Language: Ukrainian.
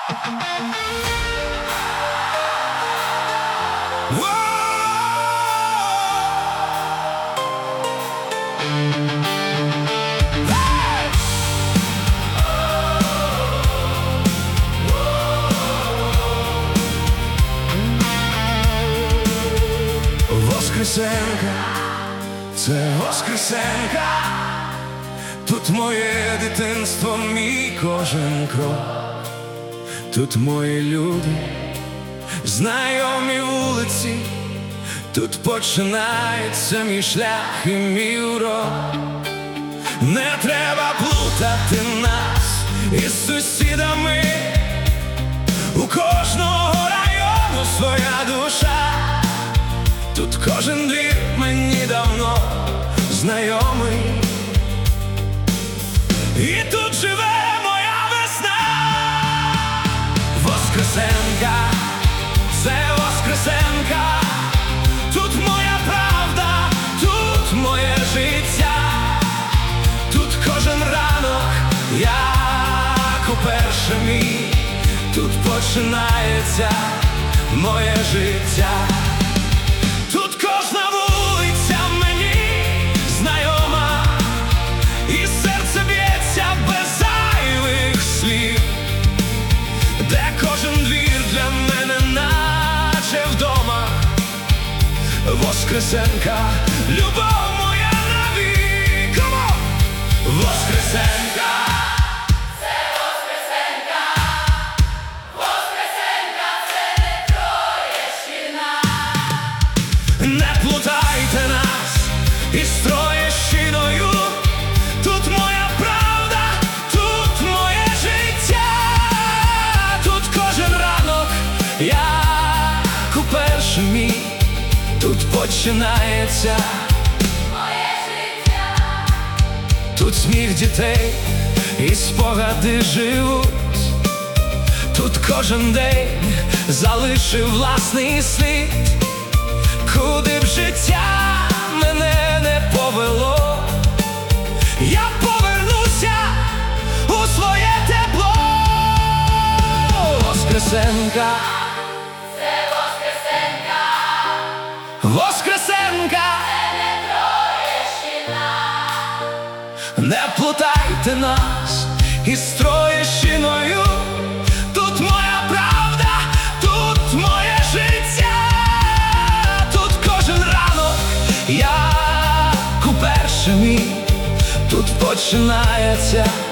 Воскресенка, це Воскресенка, тут моє дитинство, мій кожен крок. Тут мої люди, знайомі вулиці, тут починається мій шлях і мій урок. Не треба плутати нас із сусідами, у кожного району своя душа. Тут кожен двір мені давно знайомий, і тут живе моя весна. Воскресенка, це Воскресенка, тут моя правда, тут моє життя. Тут кожен ранок, як уперше мій, тут починається моє життя. Тут кожна вулиця мені знайома, і серце б'ється без зайвих слів, де кожен двір для мене наче вдома. Воскресенка, любов моя навік. Воскресенка, це Воскресенка, Воскресенка, це не Троєщина. не плутайте нас із Троєщиною. Тут моя правда, тут моє життя. Тут кожен ранок, як уперше мій, тут починається Моє життя. тут сміх дітей і спогади живуть. Тут кожен день залишив власний слід. Куди б життя мене не повело, я повернуся у своє тепло. Воскресенка, Це Воскресенка, Воскресенка, це не Троєщина. не плутайте нас із Троєщиною. Тут моя правда, тут моє життя. Тут кожен ранок, як уперше мій, тут починається